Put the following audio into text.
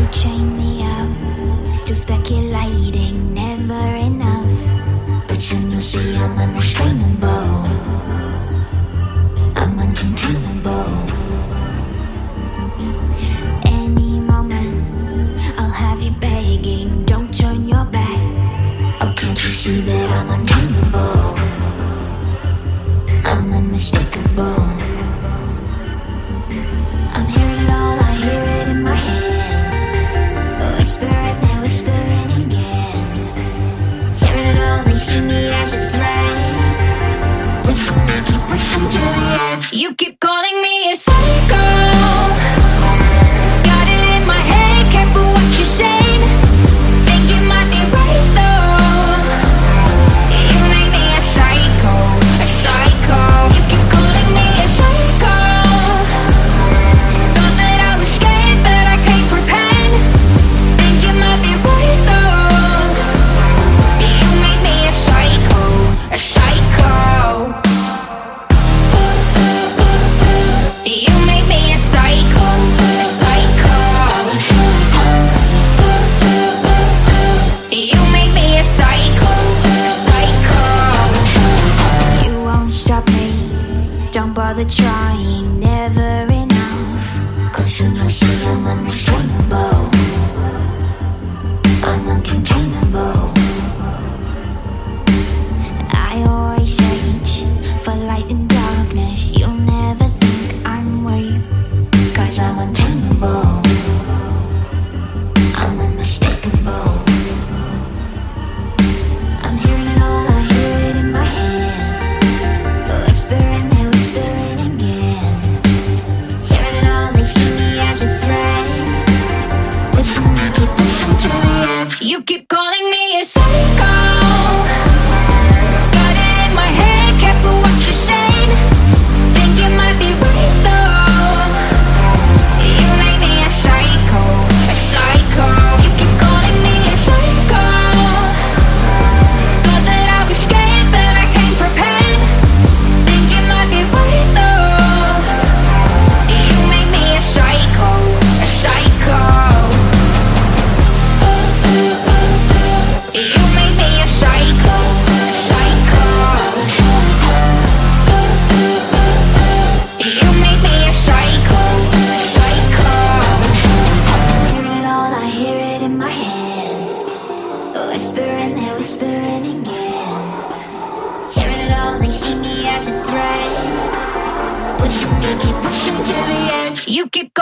chain me up, still speculating, never enough. But soon you'll see I'm unrestrainable, I'm uncontainable. Any moment I'll have you begging, don't turn your back. Oh, can't you see that I'm untamable, I'm unmistakable. I'm hearing it all, I hear it in my head, whispering and whispering again. Hearing it all, they see me as a threat. Pushing me, keep pushing to the edge. You keep calling me a psycho. Got it in my head, careful what you say. Think you might be right though. You make me a psycho, a psycho. You keep calling me a psycho. Thought that I was scared, but I can't pretend. Think you might be right though. You make me a psycho, a psycho. You make me a psycho, a psycho. You make me a psycho, a psycho. You won't stop me, don't bother trying, never enough. Cause soon you'll see I'm unrestrainable, I'm uncontainable. I always search for light in darkness, you'll never think I'm weak. Cause I'm untamable, I'm unmistakable. I'm hearing it all, I hear it in my head, whispering and whispering again. Hearing it all, they see me as a threat. Pushing me, keep pushing to the edge. You keep calling me a psycho. Got it in my head, careful what you say. Think you might be right though. You make me a psycho, a psycho. You keep calling me a psycho. Thought that I was scared, but I can't pretend. Think you might be right though. You make me a psycho, a psycho. You make me a psycho, a psycho. You make me a psycho, a psycho. Hearing it all, I hear it in my head, whispering and whispering again. Hearing it all, they see me as a threat. Pushing me, keep pushing to the edge. You keep